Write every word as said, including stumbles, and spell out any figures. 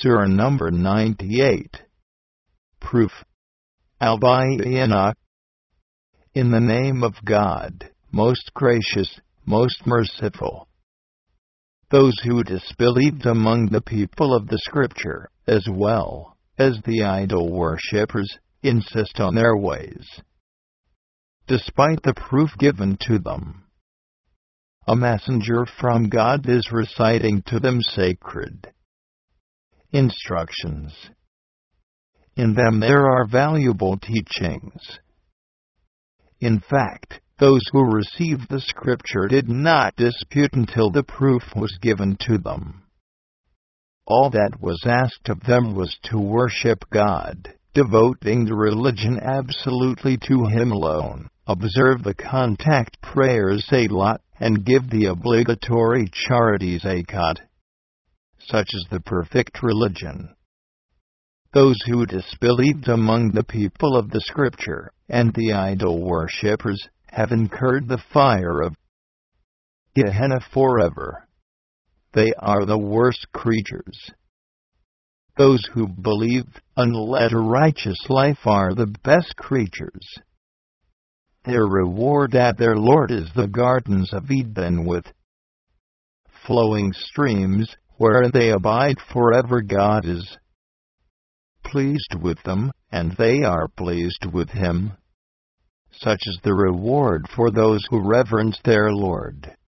Surah number ninety-eight. Proof. Al-Bayyinah. In the name of God, most gracious, most merciful. Those who disbelieved among the people of the Scripture, as well as the idol worshippers, insist on their ways, despite the proof given to them. A messenger from God is reciting to them sacred instructions. In them there are valuable teachings. In fact, those who received the Scripture did not dispute until the proof was given to them. All that was asked of them was to worship God, devoting the religion absolutely to Him alone, observe the contact prayers Salat, and give the obligatory charities Zakat. Such is the perfect religion. Those who disbelieved among the people of the Scripture, and the idol worshippers, have incurred the fire of Gehenna forever. They are the worst creatures. Those who believe and led a righteous life are the best creatures. Their reward at their Lord is the gardens of Eden with flowing streams, where they abide forever. God is pleased with them, and they are pleased with Him. Such is the reward for those who reverence their Lord.